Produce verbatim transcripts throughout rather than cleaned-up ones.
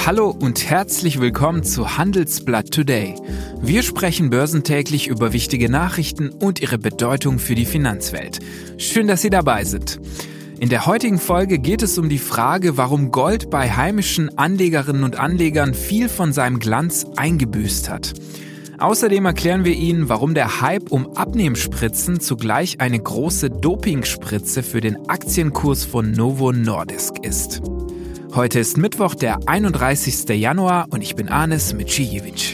Hallo und herzlich willkommen zu Handelsblatt Today. Wir sprechen börsentäglich über wichtige Nachrichten und ihre Bedeutung für die Finanzwelt. Schön, dass Sie dabei sind. In der heutigen Folge geht es um die Frage, warum Gold bei heimischen Anlegerinnen und Anlegern viel von seinem Glanz eingebüßt hat. Außerdem erklären wir Ihnen, warum der Hype um Abnehmspritzen zugleich eine große Dopingspritze für den Aktienkurs von Novo Nordisk ist. Heute ist Mittwoch, der einunddreißigster Januar und ich bin Anis Midžijevich.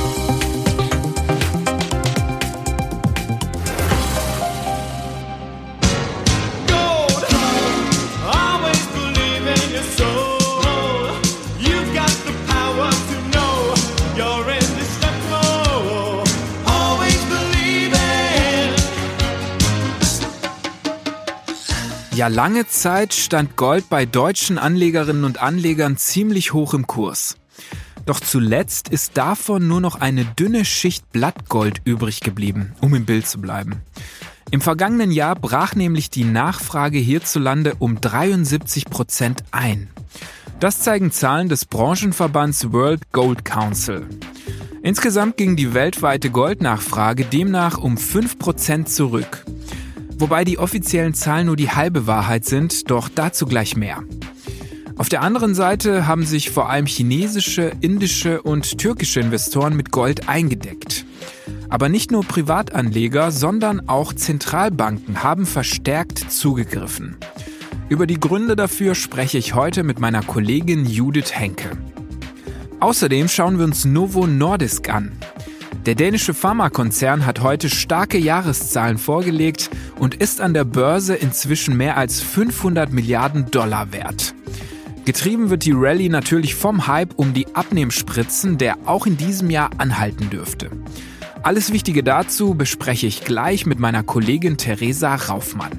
Ja, lange Zeit stand Gold bei deutschen Anlegerinnen und Anlegern ziemlich hoch im Kurs. Doch zuletzt ist davon nur noch eine dünne Schicht Blattgold übrig geblieben, um im Bild zu bleiben. Im vergangenen Jahr brach nämlich die Nachfrage hierzulande um dreiundsiebzig Prozent ein. Das zeigen Zahlen des Branchenverbands World Gold Council. Insgesamt ging die weltweite Goldnachfrage demnach um fünf Prozent zurück. Wobei die offiziellen Zahlen nur die halbe Wahrheit sind, doch dazu gleich mehr. Auf der anderen Seite haben sich vor allem chinesische, indische und türkische Investoren mit Gold eingedeckt. Aber nicht nur Privatanleger, sondern auch Zentralbanken haben verstärkt zugegriffen. Über die Gründe dafür spreche ich heute mit meiner Kollegin Judith Henke. Außerdem schauen wir uns Novo Nordisk an. Der dänische Pharmakonzern hat heute starke Jahreszahlen vorgelegt und ist an der Börse inzwischen mehr als fünfhundert Milliarden Dollar wert. Getrieben wird die Rallye natürlich vom Hype um die Abnehmspritzen, der auch in diesem Jahr anhalten dürfte. Alles Wichtige dazu bespreche ich gleich mit meiner Kollegin Theresa Raufmann.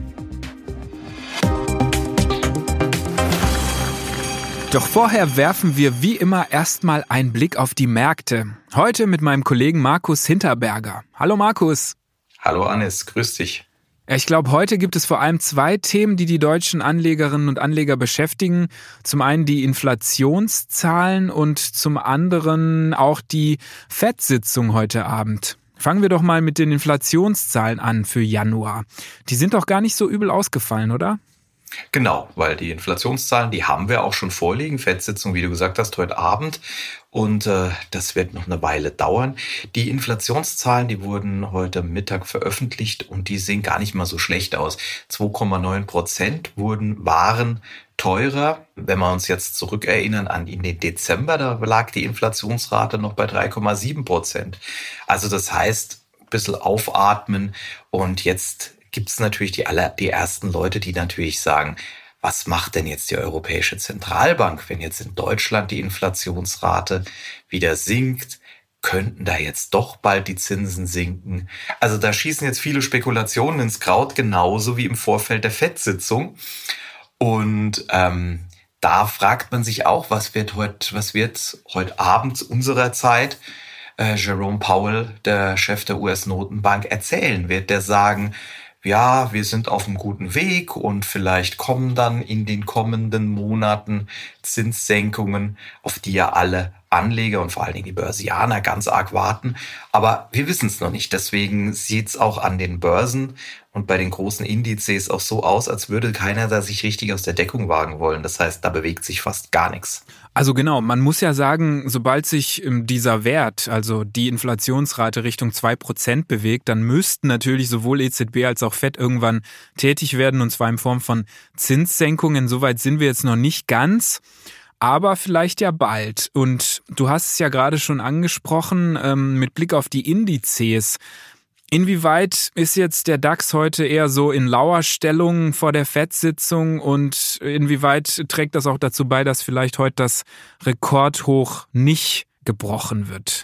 Doch vorher werfen wir wie immer erstmal einen Blick auf die Märkte. Heute mit meinem Kollegen Markus Hinterberger. Hallo Markus. Hallo Anis, grüß dich. Ich glaube, heute gibt es vor allem zwei Themen, die die deutschen Anlegerinnen und Anleger beschäftigen. Zum einen die Inflationszahlen und zum anderen auch die Fed-Sitzung heute Abend. Fangen wir doch mal mit den Inflationszahlen an für Januar. Die sind doch gar nicht so übel ausgefallen, oder? Genau, weil die Inflationszahlen, die haben wir auch schon vorliegen. Fed-Sitzung, wie du gesagt hast, heute Abend. Und äh, das wird noch eine Weile dauern. Die Inflationszahlen, die wurden heute Mittag veröffentlicht und die sehen gar nicht mal so schlecht aus. zwei Komma neun Prozent wurden Waren teurer. Wenn wir uns jetzt zurückerinnern an in den Dezember, da lag die Inflationsrate noch bei drei Komma sieben Prozent. Also das heißt, ein bisschen aufatmen und jetzt gibt es natürlich die, aller, die ersten Leute, die natürlich sagen, was macht denn jetzt die Europäische Zentralbank, wenn jetzt in Deutschland die Inflationsrate wieder sinkt? Könnten da jetzt doch bald die Zinsen sinken? Also da schießen jetzt viele Spekulationen ins Kraut, genauso wie im Vorfeld der Fed-Sitzung. Und ähm, da fragt man sich auch, was wird heute, was wird heute Abend unserer Zeit äh, Jerome Powell, der Chef der U S-Notenbank, erzählen? Wird der sagen, ja, wir sind auf einem guten Weg und vielleicht kommen dann in den kommenden Monaten Zinssenkungen, auf die ja alle Anleger und vor allen Dingen die Börsianer ganz arg warten. Aber wir wissen es noch nicht. Deswegen sieht es auch an den Börsen und bei den großen Indizes auch so aus, als würde keiner da sich richtig aus der Deckung wagen wollen. Das heißt, da bewegt sich fast gar nichts. Also genau, man muss ja sagen, sobald sich dieser Wert, also die Inflationsrate Richtung zwei Prozent bewegt, dann müssten natürlich sowohl E Z B als auch Fed irgendwann tätig werden, und zwar in Form von Zinssenkungen. Soweit sind wir jetzt noch nicht ganz, aber vielleicht ja bald. Und du hast es ja gerade schon angesprochen, ähm, mit Blick auf die Indizes. Inwieweit ist jetzt der DAX heute eher so in Lauerstellung vor der Fed-Sitzung und inwieweit trägt das auch dazu bei, dass vielleicht heute das Rekordhoch nicht gebrochen wird?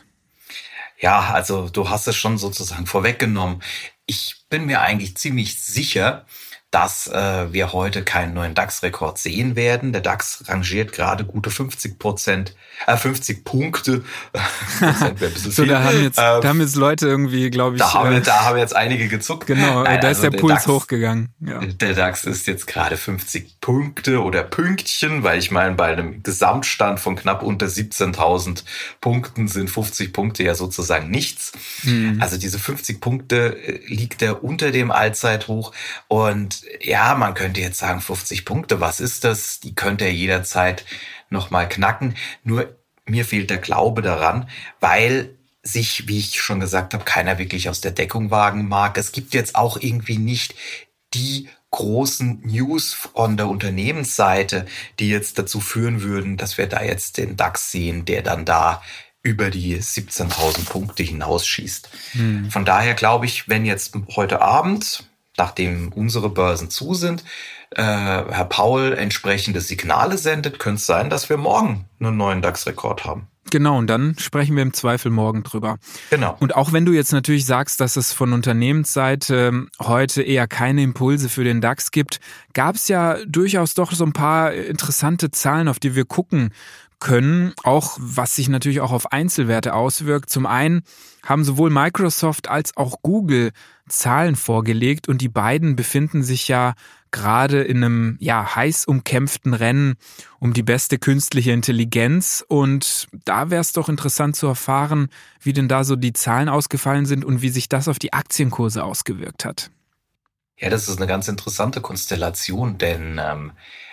Ja, also du hast es schon sozusagen vorweggenommen. Ich bin mir eigentlich ziemlich sicher, dass äh, wir heute keinen neuen DAX-Rekord sehen werden. Der DAX rangiert gerade gute fünfzig Prozent, äh, fünfzig Punkte. Prozent wäre ein bisschen so, viel. Da haben jetzt, ähm, da haben jetzt Leute irgendwie, glaube ich. Da haben, wir, äh, da haben jetzt einige gezuckt. Genau, Nein, da also ist der, der Puls DAX, hochgegangen. Ja. Der DAX ist jetzt gerade fünfzig Punkte oder Pünktchen, weil ich meine, bei einem Gesamtstand von knapp unter siebzehntausend Punkten sind fünfzig Punkte ja sozusagen nichts. Mhm. Also diese fünfzig Punkte liegt er unter dem Allzeithoch. Und ja, man könnte jetzt sagen, fünfzig Punkte, was ist das? Die könnte er jederzeit nochmal knacken. Nur mir fehlt der Glaube daran, weil sich, wie ich schon gesagt habe, keiner wirklich aus der Deckung wagen mag. Es gibt jetzt auch irgendwie nicht die großen News von der Unternehmensseite, die jetzt dazu führen würden, dass wir da jetzt den DAX sehen, der dann da über die siebzehntausend Punkte hinausschießt. Hm. Von daher glaube ich, wenn jetzt heute Abend, nachdem unsere Börsen zu sind, äh, Herr Powell entsprechende Signale sendet, könnte es sein, dass wir morgen einen neuen DAX-Rekord haben. Genau, und dann sprechen wir im Zweifel morgen drüber. Genau. Und auch wenn du jetzt natürlich sagst, dass es von Unternehmensseite heute eher keine Impulse für den DAX gibt, gab es ja durchaus doch so ein paar interessante Zahlen, auf die wir gucken können, auch was sich natürlich auch auf Einzelwerte auswirkt. Zum einen haben sowohl Microsoft als auch Google Zahlen vorgelegt und die beiden befinden sich ja gerade in einem ja heiß umkämpften Rennen um die beste künstliche Intelligenz. Und da wäre es doch interessant zu erfahren, wie denn da so die Zahlen ausgefallen sind und wie sich das auf die Aktienkurse ausgewirkt hat. Ja, das ist eine ganz interessante Konstellation, denn ähm,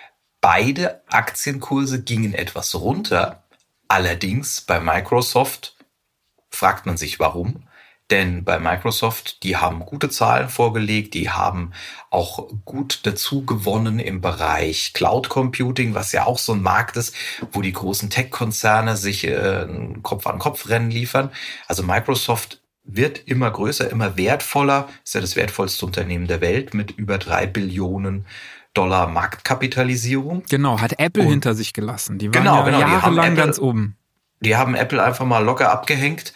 beide Aktienkurse gingen etwas runter. Allerdings bei Microsoft fragt man sich, warum. Denn bei Microsoft, die haben gute Zahlen vorgelegt, die haben auch gut dazu gewonnen im Bereich Cloud Computing, was ja auch so ein Markt ist, wo die großen Tech-Konzerne sich äh, Kopf-an-Kopf-Rennen liefern. Also Microsoft wird immer größer, immer wertvoller, ist ja das wertvollste Unternehmen der Welt mit über drei Billionen Dollar Marktkapitalisierung. Genau, hat Apple Und, hinter sich gelassen. Die waren genau, ja genau, jahrelang Apple, ganz oben. Die haben Apple einfach mal locker abgehängt.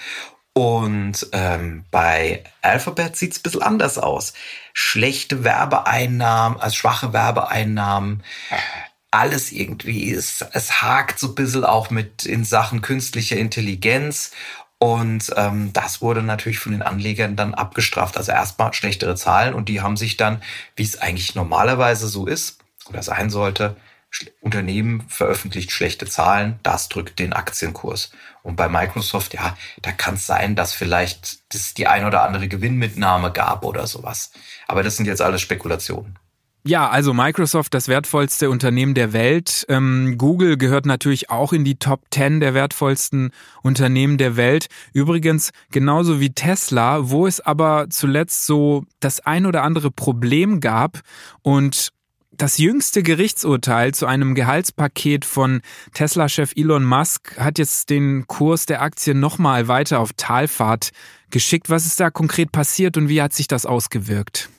Und ähm, bei Alphabet sieht es ein bisschen anders aus. Schlechte Werbeeinnahmen, also schwache Werbeeinnahmen, alles irgendwie. Es, es hakt so ein bisschen auch mit in Sachen künstlicher Intelligenz. Und ähm, das wurde natürlich von den Anlegern dann abgestraft. Also erstmal schlechtere Zahlen und die haben sich dann, wie es eigentlich normalerweise so ist oder sein sollte, Unternehmen veröffentlicht schlechte Zahlen, das drückt den Aktienkurs. Und bei Microsoft, ja, da kann es sein, dass vielleicht das die ein oder andere Gewinnmitnahme gab oder sowas. Aber das sind jetzt alles Spekulationen. Ja, also Microsoft, das wertvollste Unternehmen der Welt. Ähm, Google gehört natürlich auch in die Top zehn der wertvollsten Unternehmen der Welt. Übrigens genauso wie Tesla, wo es aber zuletzt so das ein oder andere Problem gab und das jüngste Gerichtsurteil zu einem Gehaltspaket von Tesla-Chef Elon Musk hat jetzt den Kurs der Aktie nochmal weiter auf Talfahrt geschickt. Was ist da konkret passiert und wie hat sich das ausgewirkt?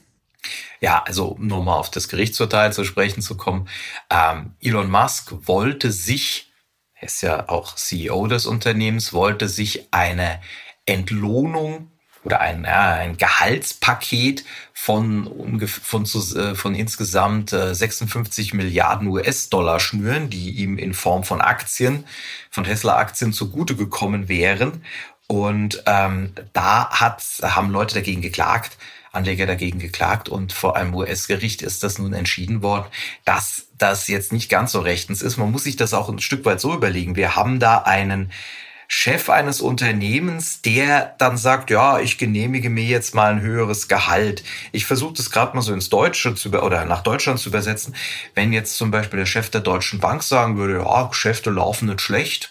Ja, also nur mal auf das Gerichtsurteil zu sprechen zu kommen. Ähm, Elon Musk wollte sich, er ist ja auch C E O des Unternehmens, wollte sich eine Entlohnung oder ein, ja, ein Gehaltspaket von, von, von, von insgesamt sechsundfünfzig Milliarden U S-Dollar schnüren, die ihm in Form von Aktien, von Tesla-Aktien zugute gekommen wären. Und ähm, da hat, haben Leute dagegen geklagt, Anleger dagegen geklagt und vor einem U S-Gericht ist das nun entschieden worden, dass das jetzt nicht ganz so rechtens ist. Man muss sich das auch ein Stück weit so überlegen. Wir haben da einen Chef eines Unternehmens, der dann sagt, ja, ich genehmige mir jetzt mal ein höheres Gehalt. Ich versuche das gerade mal so ins Deutsche zu oder nach Deutschland zu übersetzen. Wenn jetzt zum Beispiel der Chef der Deutschen Bank sagen würde, ja, Geschäfte laufen nicht schlecht,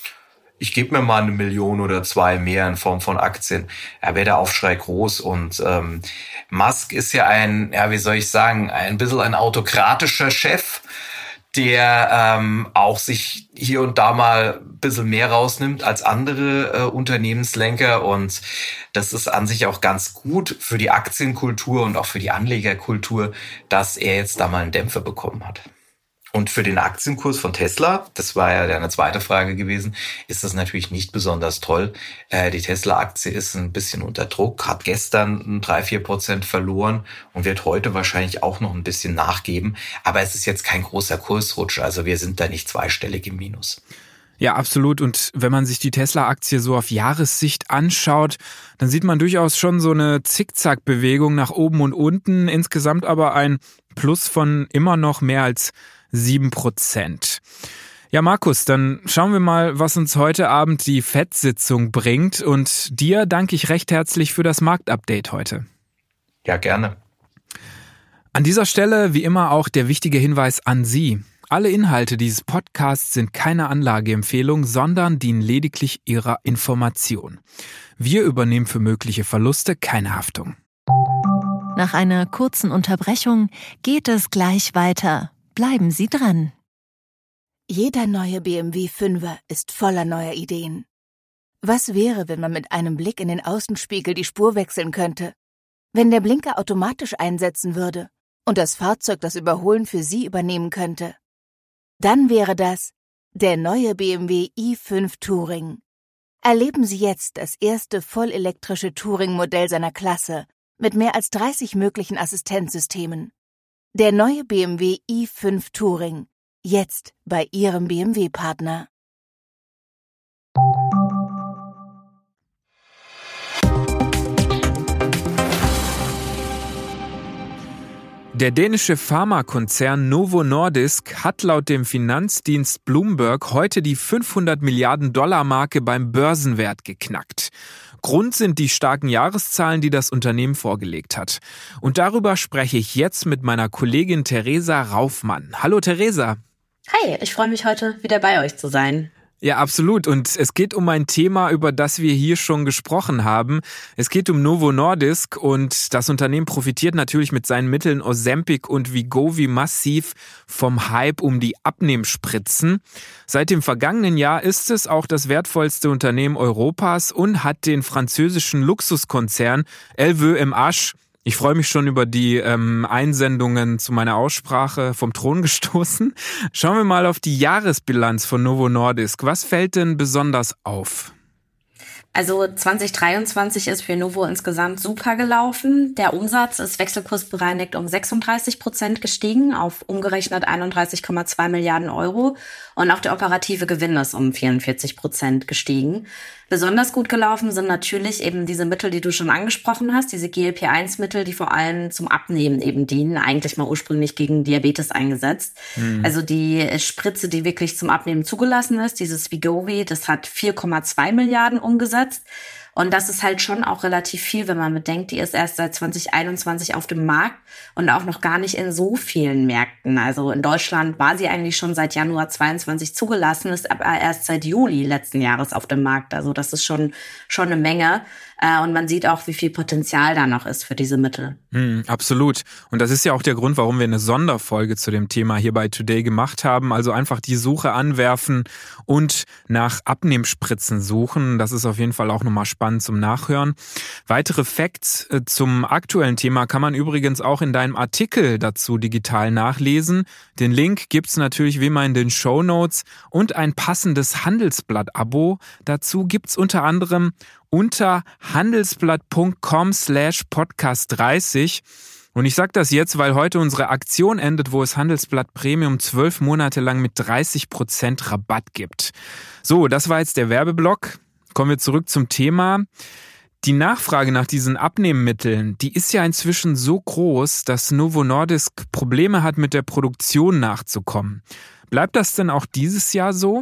ich gebe mir mal eine Million oder zwei mehr in Form von Aktien, ja, wäre der Aufschrei groß. Und ähm, Musk ist ja ein, ja, wie soll ich sagen, ein bisschen ein autokratischer Chef, der ähm, auch sich hier und da mal ein bisschen mehr rausnimmt als andere äh, Unternehmenslenker. Und das ist an sich auch ganz gut für die Aktienkultur und auch für die Anlegerkultur, dass er jetzt da mal einen Dämpfer bekommen hat. Und für den Aktienkurs von Tesla, das war ja eine zweite Frage gewesen, ist das natürlich nicht besonders toll. Äh, die Tesla-Aktie ist ein bisschen unter Druck, hat gestern drei, vier Prozent verloren und wird heute wahrscheinlich auch noch ein bisschen nachgeben. Aber es ist jetzt kein großer Kursrutsch, also wir sind da nicht zweistellig im Minus. Ja, absolut. Und wenn man sich die Tesla-Aktie so auf Jahressicht anschaut, dann sieht man durchaus schon so eine Zickzack-Bewegung nach oben und unten. Insgesamt aber ein Plus von immer noch mehr als sieben Prozent. Ja, Markus, dann schauen wir mal, was uns heute Abend die F E D-Sitzung bringt. Und dir danke ich recht herzlich für das Marktupdate heute. Ja, gerne. An dieser Stelle wie immer auch der wichtige Hinweis an Sie. Alle Inhalte dieses Podcasts sind keine Anlageempfehlung, sondern dienen lediglich Ihrer Information. Wir übernehmen für mögliche Verluste keine Haftung. Nach einer kurzen Unterbrechung geht es gleich weiter. Bleiben Sie dran. Jeder neue B M W fünfer ist voller neuer Ideen. Was wäre, wenn man mit einem Blick in den Außenspiegel die Spur wechseln könnte? Wenn der Blinker automatisch einsetzen würde und das Fahrzeug das Überholen für Sie übernehmen könnte? Dann wäre das der neue B M W i fünf Touring. Erleben Sie jetzt das erste vollelektrische Touring-Modell seiner Klasse mit mehr als dreißig möglichen Assistenzsystemen. Der neue B M W i fünf Touring. Jetzt bei Ihrem B M W-Partner. Der dänische Pharmakonzern Novo Nordisk hat laut dem Finanzdienst Bloomberg heute die fünfhundert Milliarden Dollar Marke beim Börsenwert geknackt. Grund sind die starken Jahreszahlen, die das Unternehmen vorgelegt hat. Und darüber spreche ich jetzt mit meiner Kollegin Theresa Raufmann. Hallo Theresa. Hi, ich freue mich heute wieder bei euch zu sein. Ja, absolut. Und es geht um ein Thema, über das wir hier schon gesprochen haben. Es geht um Novo Nordisk und das Unternehmen profitiert natürlich mit seinen Mitteln Ozempic und Wegovy massiv vom Hype um die Abnehmspritzen. Seit dem vergangenen Jahr ist es auch das wertvollste Unternehmen Europas und hat den französischen Luxuskonzern L V M H, ich freue mich schon über die ähm, Einsendungen zu meiner Aussprache, vom Thron gestoßen. Schauen wir mal auf die Jahresbilanz von Novo Nordisk. Was fällt denn besonders auf? Also zwanzig dreiundzwanzig ist für Novo insgesamt super gelaufen. Der Umsatz ist wechselkursbereinigt um sechsunddreißig Prozent gestiegen auf umgerechnet einunddreißig Komma zwei Milliarden Euro und auch der operative Gewinn ist um vierundvierzig Prozent gestiegen. Besonders gut gelaufen sind natürlich eben diese Mittel, die du schon angesprochen hast, diese G L P eins Mittel, die vor allem zum Abnehmen eben dienen, eigentlich mal ursprünglich gegen Diabetes eingesetzt. Mhm. Also die Spritze, die wirklich zum Abnehmen zugelassen ist, dieses Wegovy, das hat vier Komma zwei Milliarden umgesetzt. Und das ist halt schon auch relativ viel, wenn man bedenkt, die ist erst seit zwanzig einundzwanzig auf dem Markt und auch noch gar nicht in so vielen Märkten. Also in Deutschland war sie eigentlich schon seit Januar zweiundzwanzig zugelassen, ist aber erst seit Juli letzten Jahres auf dem Markt. Also das ist schon schon eine Menge. Und man sieht auch, wie viel Potenzial da noch ist für diese Mittel. Hm, absolut. Und das ist ja auch der Grund, warum wir eine Sonderfolge zu dem Thema hier bei Today gemacht haben. Also einfach die Suche anwerfen und nach Abnehmspritzen suchen. Das ist auf jeden Fall auch nochmal spannend zum Nachhören. Weitere Facts zum aktuellen Thema kann man übrigens auch in deinem Artikel dazu digital nachlesen. Den Link gibt's natürlich wie immer in den Shownotes und ein passendes Handelsblatt-Abo. Dazu gibt's unter anderem unter handelsblatt.com slash podcast 30. Und ich sage das jetzt, weil heute unsere Aktion endet, wo es Handelsblatt Premium zwölf Monate lang mit dreißig Prozent Rabatt gibt. So, das war jetzt der Werbeblock. Kommen wir zurück zum Thema. Die Nachfrage nach diesen Abnehmmitteln, die ist ja inzwischen so groß, dass Novo Nordisk Probleme hat, mit der Produktion nachzukommen. Bleibt das denn auch dieses Jahr so?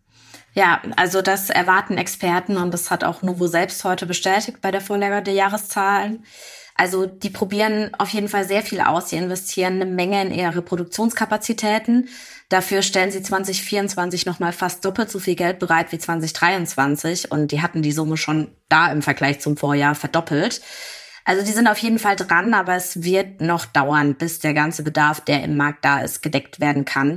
Ja, also das erwarten Experten und das hat auch Novo selbst heute bestätigt bei der Vorlage der Jahreszahlen. Also die probieren auf jeden Fall sehr viel aus. Sie investieren eine Menge in ihre Produktionskapazitäten. Dafür stellen sie zwanzig vierundzwanzig nochmal fast doppelt so viel Geld bereit wie zwanzig dreiundzwanzig und die hatten die Summe schon da im Vergleich zum Vorjahr verdoppelt. Also die sind auf jeden Fall dran, aber es wird noch dauern, bis der ganze Bedarf, der im Markt da ist, gedeckt werden kann.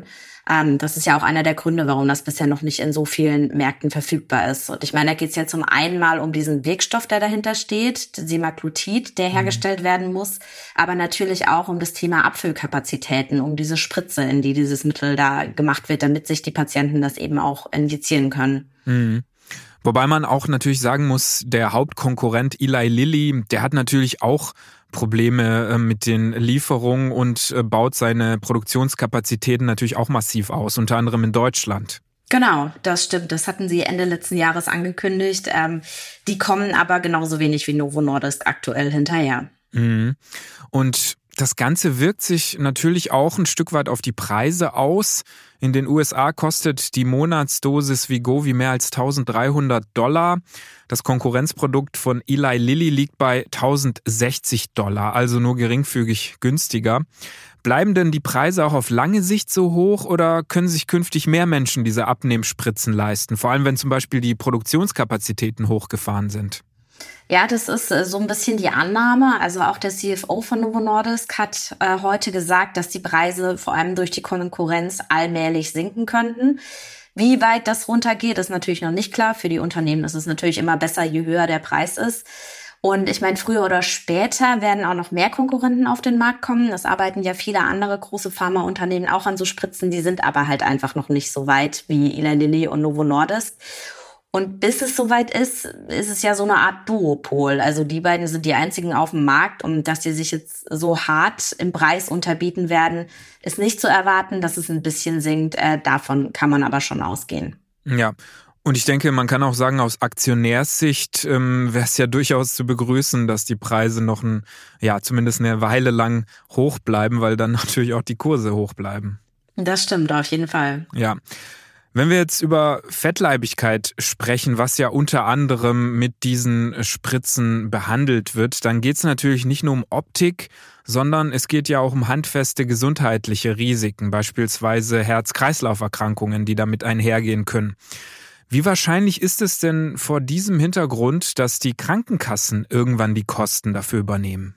Ähm, das ist ja auch einer der Gründe, warum das bisher noch nicht in so vielen Märkten verfügbar ist. Und ich meine, da geht es ja zum einen mal um diesen Wirkstoff, der dahinter steht, Semaglutid, der hergestellt mhm. werden muss, aber natürlich auch um das Thema Abfüllkapazitäten, um diese Spritze, in die dieses Mittel da gemacht wird, damit sich die Patienten das eben auch injizieren können. Mhm. Wobei man auch natürlich sagen muss, der Hauptkonkurrent Eli Lilly, der hat natürlich auch Probleme mit den Lieferungen und baut seine Produktionskapazitäten natürlich auch massiv aus, unter anderem in Deutschland. Genau, das stimmt. Das hatten sie Ende letzten Jahres angekündigt. Ähm, die kommen aber genauso wenig wie Novo Nordisk aktuell hinterher. Mhm. Und das Ganze wirkt sich natürlich auch ein Stück weit auf die Preise aus. In den U S A kostet die Monatsdosis Wegovy mehr als eintausenddreihundert Dollar. Das Konkurrenzprodukt von Eli Lilly liegt bei tausendsechzig Dollar, also nur geringfügig günstiger. Bleiben denn die Preise auch auf lange Sicht so hoch oder können sich künftig mehr Menschen diese Abnehmspritzen leisten? Vor allem, wenn zum Beispiel die Produktionskapazitäten hochgefahren sind. Ja, das ist äh, so ein bisschen die Annahme. Also auch der C F O von Novo Nordisk hat äh, heute gesagt, dass die Preise vor allem durch die Konkurrenz allmählich sinken könnten. Wie weit das runtergeht, ist natürlich noch nicht klar. Für die Unternehmen ist es natürlich immer besser, je höher der Preis ist. Und ich meine, früher oder später werden auch noch mehr Konkurrenten auf den Markt kommen. Es arbeiten ja viele andere große Pharmaunternehmen auch an so Spritzen. Die sind aber halt einfach noch nicht so weit wie Eli Lilly und Novo Nordisk. Und bis es soweit ist, ist es ja so eine Art Duopol. Also die beiden sind die einzigen auf dem Markt und dass die sich jetzt so hart im Preis unterbieten werden, ist nicht zu erwarten. Dass es ein bisschen sinkt, äh, davon kann man aber schon ausgehen. Ja, und ich denke, man kann auch sagen, aus Aktionärssicht ähm, wäre es ja durchaus zu begrüßen, dass die Preise noch ein, ja, zumindest eine Weile lang hoch bleiben, weil dann natürlich auch die Kurse hoch bleiben. Das stimmt, auf jeden Fall. Ja. Wenn wir jetzt über Fettleibigkeit sprechen, was ja unter anderem mit diesen Spritzen behandelt wird, dann geht es natürlich nicht nur um Optik, sondern es geht ja auch um handfeste gesundheitliche Risiken, beispielsweise Herz-Kreislauf-Erkrankungen, die damit einhergehen können. Wie wahrscheinlich ist es denn vor diesem Hintergrund, dass die Krankenkassen irgendwann die Kosten dafür übernehmen?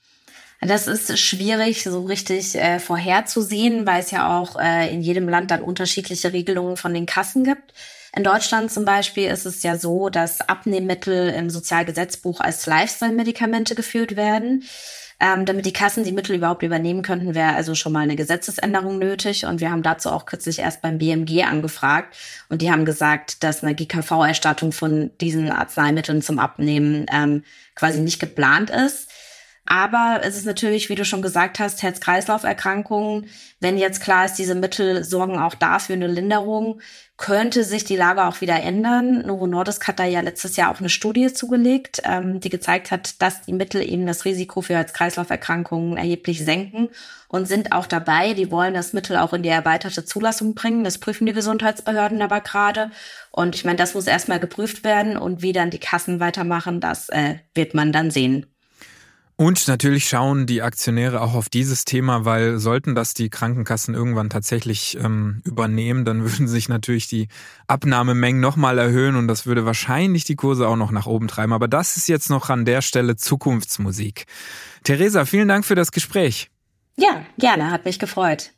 Das ist schwierig so richtig äh, vorherzusehen, weil es ja auch äh, in jedem Land dann unterschiedliche Regelungen von den Kassen gibt. In Deutschland zum Beispiel ist es ja so, dass Abnehmmittel im Sozialgesetzbuch als Lifestyle-Medikamente geführt werden. Ähm, damit die Kassen die Mittel überhaupt übernehmen könnten, wäre also schon mal eine Gesetzesänderung nötig. Und wir haben dazu auch kürzlich erst beim B M G angefragt. Und die haben gesagt, dass eine G K V-Erstattung von diesen Arzneimitteln zum Abnehmen ähm, quasi nicht geplant ist. Aber es ist natürlich, wie du schon gesagt hast, Herz-Kreislauf-Erkrankungen. Wenn jetzt klar ist, diese Mittel sorgen auch dafür eine Linderung, könnte sich die Lage auch wieder ändern. Novo Nordisk hat da ja letztes Jahr auch eine Studie zugelegt, ähm, die gezeigt hat, dass die Mittel eben das Risiko für Herz-Kreislauf-Erkrankungen erheblich senken und sind auch dabei. Die wollen das Mittel auch in die erweiterte Zulassung bringen. Das prüfen die Gesundheitsbehörden aber gerade. Und ich meine, das muss erstmal geprüft werden und wie dann die Kassen weitermachen, das äh, wird man dann sehen. Und natürlich schauen die Aktionäre auch auf dieses Thema, weil sollten das die Krankenkassen irgendwann tatsächlich ähm, übernehmen, dann würden sich natürlich die Abnahmemengen nochmal erhöhen und das würde wahrscheinlich die Kurse auch noch nach oben treiben. Aber das ist jetzt noch an der Stelle Zukunftsmusik. Theresa, vielen Dank für das Gespräch. Ja, gerne, hat mich gefreut.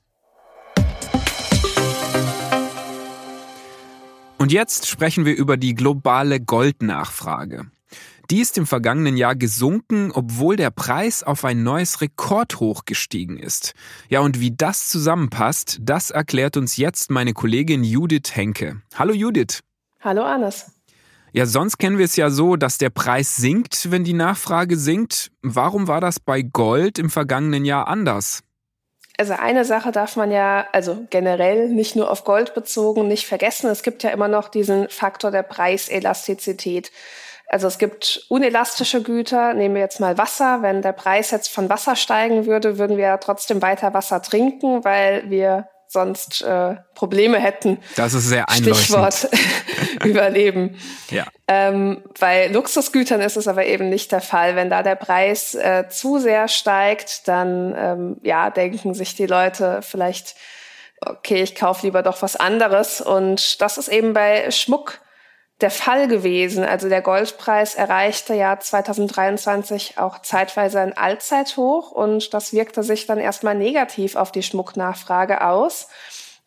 Und jetzt sprechen wir über die globale Goldnachfrage. Die ist im vergangenen Jahr gesunken, obwohl der Preis auf ein neues Rekordhoch gestiegen ist. Ja, und wie das zusammenpasst, das erklärt uns jetzt meine Kollegin Judith Henke. Hallo Judith. Hallo Anis. Ja, sonst kennen wir es ja so, dass der Preis sinkt, wenn die Nachfrage sinkt. Warum war das bei Gold im vergangenen Jahr anders? Also eine Sache darf man ja, also generell nicht nur auf Gold bezogen, nicht vergessen. Es gibt ja immer noch diesen Faktor der Preiselastizität. Also es gibt unelastische Güter, nehmen wir jetzt mal Wasser. Wenn der Preis jetzt von Wasser steigen würde, würden wir ja trotzdem weiter Wasser trinken, weil wir sonst äh, Probleme hätten. Das ist sehr einleuchtend. Stichwort Überleben. Ja. Ähm, bei Luxusgütern ist es aber eben nicht der Fall. Wenn da der Preis äh, zu sehr steigt, dann ähm, ja denken sich die Leute vielleicht, okay, ich kaufe lieber doch was anderes. Und das ist eben bei Schmuck der Fall gewesen. Also der Goldpreis erreichte ja zwanzig dreiundzwanzig auch zeitweise ein Allzeithoch und das wirkte sich dann erstmal negativ auf die Schmucknachfrage aus.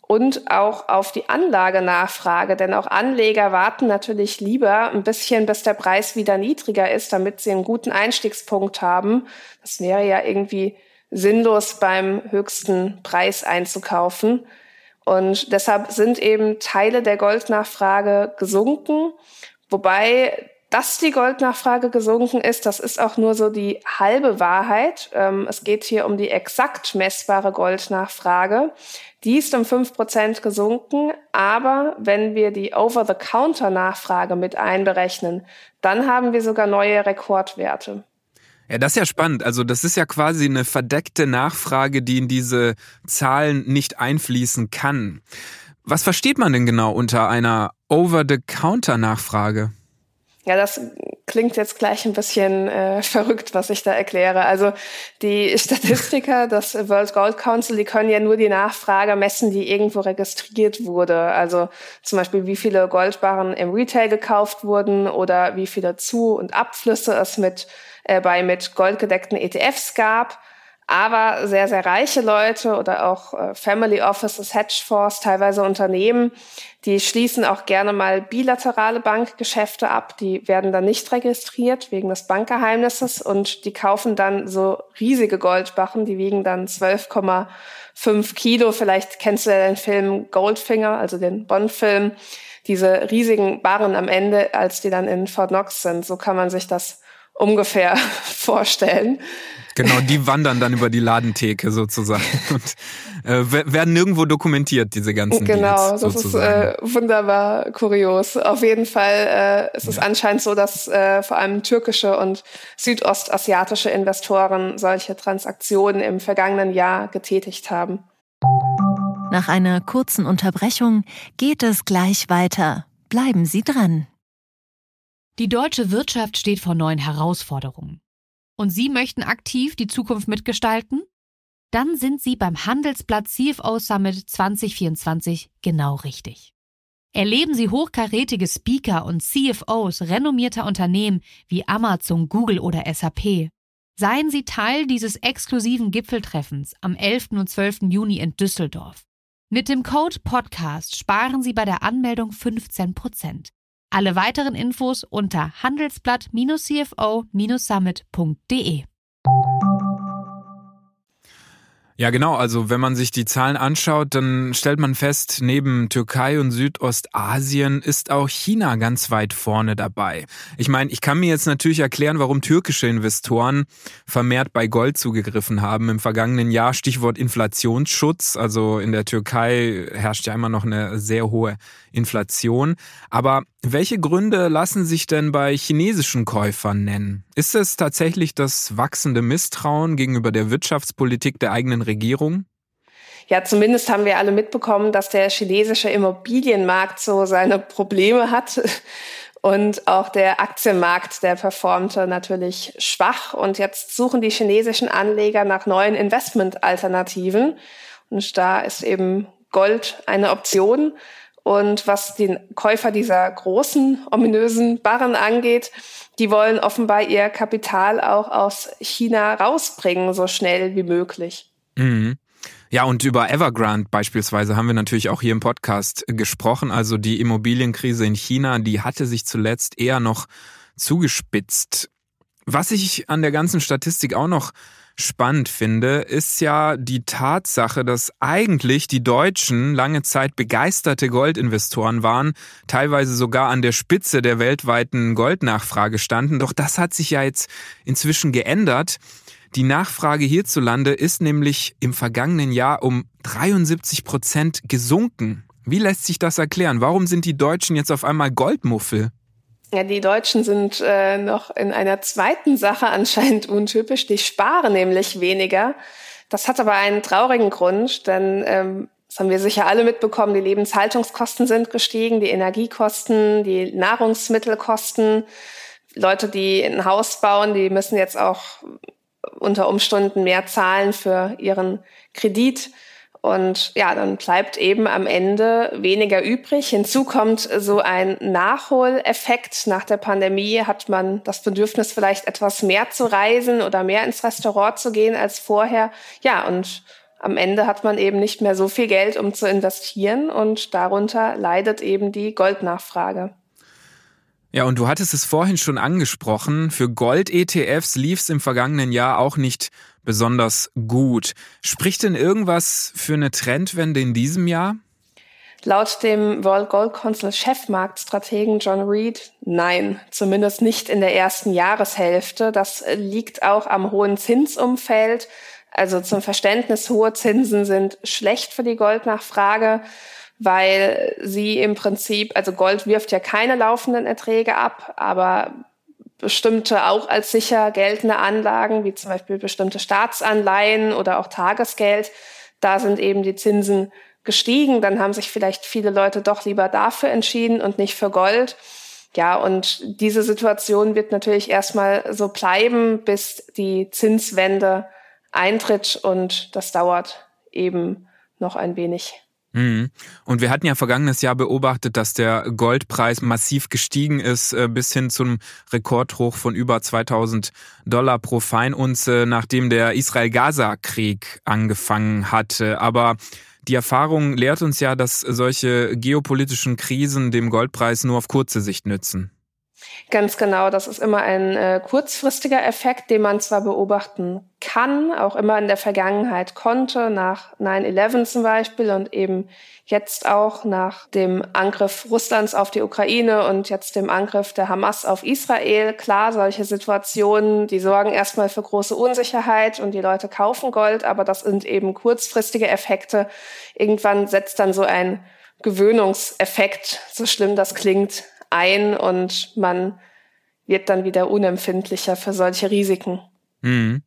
und auch auf die Anlagenachfrage. Denn auch Anleger warten natürlich lieber ein bisschen, bis der Preis wieder niedriger ist, damit sie einen guten Einstiegspunkt haben. Das wäre ja irgendwie sinnlos, beim höchsten Preis einzukaufen. Und deshalb sind eben Teile der Goldnachfrage gesunken. Wobei, dass die Goldnachfrage gesunken ist, das ist auch nur so die halbe Wahrheit. Es geht hier um die exakt messbare Goldnachfrage. Die ist um fünf Prozent gesunken, aber wenn wir die Over-the-Counter-Nachfrage mit einberechnen, dann haben wir sogar neue Rekordwerte. Ja, das ist ja spannend. Also das ist ja quasi eine verdeckte Nachfrage, die in diese Zahlen nicht einfließen kann. Was versteht man denn genau unter einer Over-the-Counter-Nachfrage? Ja, das klingt jetzt gleich ein bisschen äh, verrückt, was ich da erkläre. Also die Statistiker, das World Gold Council, die können ja nur die Nachfrage messen, die irgendwo registriert wurde. Also zum Beispiel, wie viele Goldbarren im Retail gekauft wurden oder wie viele Zu- und Abflüsse es mit äh, bei mit goldgedeckten E T Fs gab. Aber sehr, sehr reiche Leute oder auch äh, Family Offices, Hedgefonds, teilweise Unternehmen, die schließen auch gerne mal bilaterale Bankgeschäfte ab. Die werden dann nicht registriert wegen des Bankgeheimnisses und die kaufen dann so riesige Goldbarren, die wiegen dann zwölf Komma fünf Kilo. Vielleicht kennst du ja den Film Goldfinger, also den Bond-Film. Diese riesigen Barren am Ende, als die dann in Fort Knox sind. So kann man sich das ungefähr vorstellen. Genau, die wandern dann über die Ladentheke sozusagen und äh, werden nirgendwo dokumentiert, diese ganzen Genau, Deals, das sozusagen. ist äh, wunderbar kurios. Auf jeden Fall äh, ist es ja. anscheinend so, dass äh, vor allem türkische und südostasiatische Investoren solche Transaktionen im vergangenen Jahr getätigt haben. Nach einer kurzen Unterbrechung geht es gleich weiter. Bleiben Sie dran. Die deutsche Wirtschaft steht vor neuen Herausforderungen. Und Sie möchten aktiv die Zukunft mitgestalten? Dann sind Sie beim Handelsblatt C F O Summit zwanzig vierundzwanzig genau richtig. Erleben Sie hochkarätige Speaker und C F Os renommierter Unternehmen wie Amazon, Google oder S A P. Seien Sie Teil dieses exklusiven Gipfeltreffens am elften und zwölften Juni in Düsseldorf. Mit dem Code Podcast sparen Sie bei der Anmeldung fünfzehn Prozent. Alle weiteren Infos unter handelsblatt C F O Summit punkt de. Ja, genau. Also wenn man sich die Zahlen anschaut, dann stellt man fest, neben Türkei und Südostasien ist auch China ganz weit vorne dabei. Ich meine, ich kann mir jetzt natürlich erklären, warum türkische Investoren vermehrt bei Gold zugegriffen haben im vergangenen Jahr. Stichwort Inflationsschutz. Also in der Türkei herrscht ja immer noch eine sehr hohe Inflation. Aber welche Gründe lassen sich denn bei chinesischen Käufern nennen? Ist es tatsächlich das wachsende Misstrauen gegenüber der Wirtschaftspolitik der eigenen Regierung? Ja, zumindest haben wir alle mitbekommen, dass der chinesische Immobilienmarkt so seine Probleme hat. Und auch der Aktienmarkt, der performte natürlich schwach. Und jetzt suchen die chinesischen Anleger nach neuen Investmentalternativen. Und da ist eben Gold eine Option. Und was den Käufer dieser großen, ominösen Barren angeht, die wollen offenbar ihr Kapital auch aus China rausbringen, so schnell wie möglich. Mhm. Ja, und über Evergrande beispielsweise haben wir natürlich auch hier im Podcast gesprochen. Also die Immobilienkrise in China, die hatte sich zuletzt eher noch zugespitzt. Was ich an der ganzen Statistik auch noch spannend finde, ist ja die Tatsache, dass eigentlich die Deutschen lange Zeit begeisterte Goldinvestoren waren, teilweise sogar an der Spitze der weltweiten Goldnachfrage standen. Doch das hat sich ja jetzt inzwischen geändert. Die Nachfrage hierzulande ist nämlich im vergangenen Jahr um dreiundsiebzig Prozent gesunken. Wie lässt sich das erklären? Warum sind die Deutschen jetzt auf einmal Goldmuffel? Ja, die Deutschen sind äh, noch in einer zweiten Sache anscheinend untypisch. Die sparen nämlich weniger. Das hat aber einen traurigen Grund, denn ähm, das haben wir sicher alle mitbekommen, die Lebenshaltungskosten sind gestiegen, die Energiekosten, die Nahrungsmittelkosten. Leute, die ein Haus bauen, die müssen jetzt auch unter Umständen mehr zahlen für ihren Kredit. Und ja, dann bleibt eben am Ende weniger übrig. Hinzu kommt so ein Nachholeffekt. Nach der Pandemie hat man das Bedürfnis, vielleicht etwas mehr zu reisen oder mehr ins Restaurant zu gehen als vorher. Ja, und am Ende hat man eben nicht mehr so viel Geld, um zu investieren und darunter leidet eben die Goldnachfrage. Ja, und du hattest es vorhin schon angesprochen, für Gold-E T Fs lief es im vergangenen Jahr auch nicht besonders gut. Spricht denn irgendwas für eine Trendwende in diesem Jahr? Laut dem World Gold Council Chefmarktstrategen John Reed, nein, zumindest nicht in der ersten Jahreshälfte. Das liegt auch am hohen Zinsumfeld. Also zum Verständnis, hohe Zinsen sind schlecht für die Goldnachfrage, weil sie im Prinzip, also Gold wirft ja keine laufenden Erträge ab, aber bestimmte auch als sicher geltende Anlagen, wie zum Beispiel bestimmte Staatsanleihen oder auch Tagesgeld, da sind eben die Zinsen gestiegen. Dann haben sich vielleicht viele Leute doch lieber dafür entschieden und nicht für Gold. Ja, und diese Situation wird natürlich erstmal so bleiben, bis die Zinswende eintritt, und das dauert eben noch ein wenig. Und wir hatten ja vergangenes Jahr beobachtet, dass der Goldpreis massiv gestiegen ist, bis hin zum Rekordhoch von über zweitausend Dollar pro Feinunze, nachdem der Israel-Gaza-Krieg angefangen hatte. Aber die Erfahrung lehrt uns ja, dass solche geopolitischen Krisen dem Goldpreis nur auf kurze Sicht nützen. Ganz genau, das ist immer ein äh, kurzfristiger Effekt, den man zwar beobachten kann, auch immer in der Vergangenheit konnte, nach nine eleven zum Beispiel und eben jetzt auch nach dem Angriff Russlands auf die Ukraine und jetzt dem Angriff der Hamas auf Israel. Klar, solche Situationen, die sorgen erstmal für große Unsicherheit und die Leute kaufen Gold, aber das sind eben kurzfristige Effekte. Irgendwann setzt dann so ein Gewöhnungseffekt, so schlimm das klingt, ein und man wird dann wieder unempfindlicher für solche Risiken. Mhm.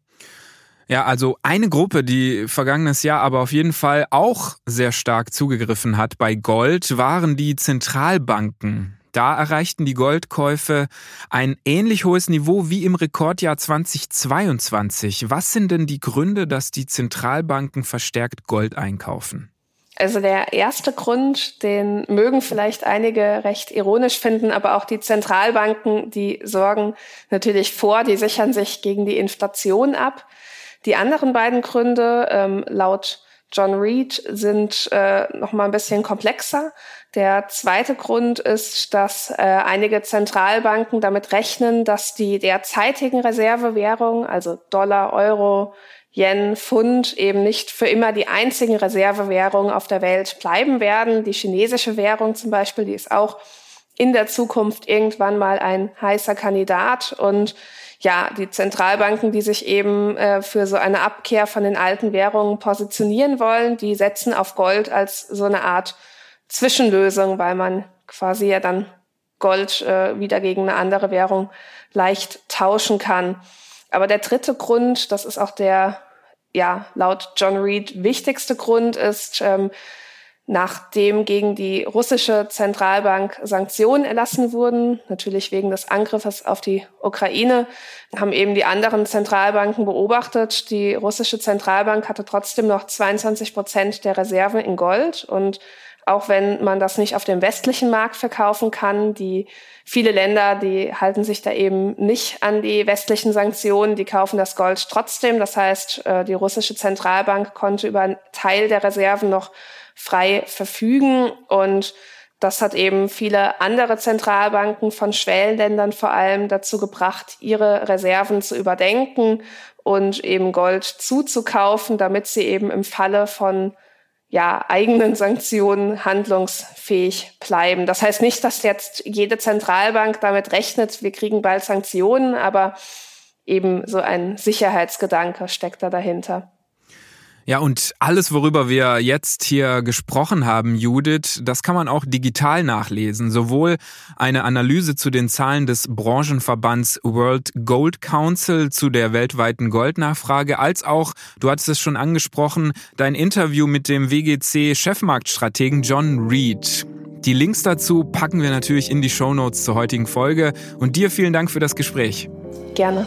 Ja, also eine Gruppe, die vergangenes Jahr aber auf jeden Fall auch sehr stark zugegriffen hat bei Gold, waren die Zentralbanken. Da erreichten die Goldkäufe ein ähnlich hohes Niveau wie im Rekordjahr zweitausendzweiundzwanzig. Was sind denn die Gründe, dass die Zentralbanken verstärkt Gold einkaufen? Also der erste Grund, den mögen vielleicht einige recht ironisch finden, aber auch die Zentralbanken, die sorgen natürlich vor, die sichern sich gegen die Inflation ab. Die anderen beiden Gründe, ähm, laut John Reed, sind äh, noch mal ein bisschen komplexer. Der zweite Grund ist, dass äh, einige Zentralbanken damit rechnen, dass die derzeitigen Reservewährungen, also Dollar, Euro, Yen, Pfund, eben nicht für immer die einzigen Reservewährungen auf der Welt bleiben werden. Die chinesische Währung zum Beispiel, die ist auch in der Zukunft irgendwann mal ein heißer Kandidat. Und ja, die Zentralbanken, die sich eben äh, für so eine Abkehr von den alten Währungen positionieren wollen, die setzen auf Gold als so eine Art Zwischenlösung, weil man quasi ja dann Gold äh, wieder gegen eine andere Währung leicht tauschen kann. Aber der dritte Grund, das ist auch der, ja, laut John Reed wichtigste Grund, ist, ähm, nachdem gegen die russische Zentralbank Sanktionen erlassen wurden, natürlich wegen des Angriffes auf die Ukraine, haben eben die anderen Zentralbanken beobachtet. Die russische Zentralbank hatte trotzdem noch zweiundzwanzig Prozent der Reserven in Gold. Und auch wenn man das nicht auf dem westlichen Markt verkaufen kann, die viele Länder, die halten sich da eben nicht an die westlichen Sanktionen, die kaufen das Gold trotzdem. Das heißt, die russische Zentralbank konnte über einen Teil der Reserven noch frei verfügen. Und das hat eben viele andere Zentralbanken von Schwellenländern vor allem dazu gebracht, ihre Reserven zu überdenken und eben Gold zuzukaufen, damit sie eben im Falle von ja, eigenen Sanktionen handlungsfähig bleiben. Das heißt nicht, dass jetzt jede Zentralbank damit rechnet, wir kriegen bald Sanktionen, aber eben so ein Sicherheitsgedanke steckt da dahinter. Ja, und alles, worüber wir jetzt hier gesprochen haben, Judith, das kann man auch digital nachlesen. Sowohl eine Analyse zu den Zahlen des Branchenverbands World Gold Council zu der weltweiten Goldnachfrage, als auch, du hattest es schon angesprochen, dein Interview mit dem W G C-Chefmarktstrategen John Reed. Die Links dazu packen wir natürlich in die Shownotes zur heutigen Folge. Und dir vielen Dank für das Gespräch. Gerne.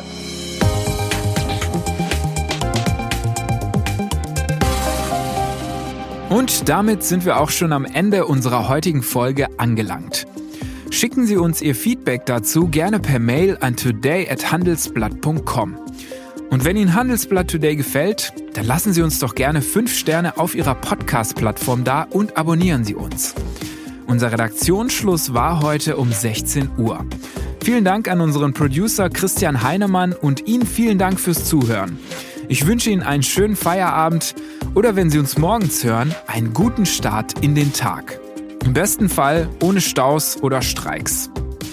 Und damit sind wir auch schon am Ende unserer heutigen Folge angelangt. Schicken Sie uns Ihr Feedback dazu gerne per Mail an today at handelsblatt punkt com. Und wenn Ihnen Handelsblatt Today gefällt, dann lassen Sie uns doch gerne fünf Sterne auf Ihrer Podcast-Plattform da und abonnieren Sie uns. Unser Redaktionsschluss war heute um sechzehn Uhr. Vielen Dank an unseren Producer Christian Heinemann und Ihnen vielen Dank fürs Zuhören. Ich wünsche Ihnen einen schönen Feierabend oder wenn Sie uns morgens hören, einen guten Start in den Tag. Im besten Fall ohne Staus oder Streiks.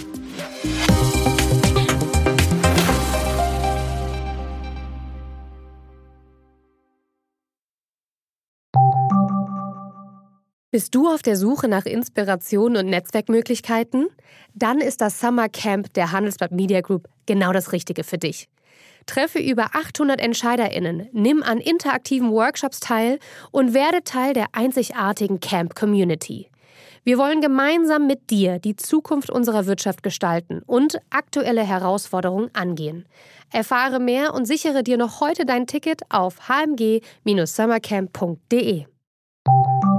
Bist du auf der Suche nach Inspiration und Netzwerkmöglichkeiten? Dann ist das Summer Camp der Handelsblatt Media Group genau das Richtige für dich. Treffe über achthundert EntscheiderInnen, nimm an interaktiven Workshops teil und werde Teil der einzigartigen Camp-Community. Wir wollen gemeinsam mit dir die Zukunft unserer Wirtschaft gestalten und aktuelle Herausforderungen angehen. Erfahre mehr und sichere dir noch heute dein Ticket auf h m g Bindestrich summercamp punkt d e.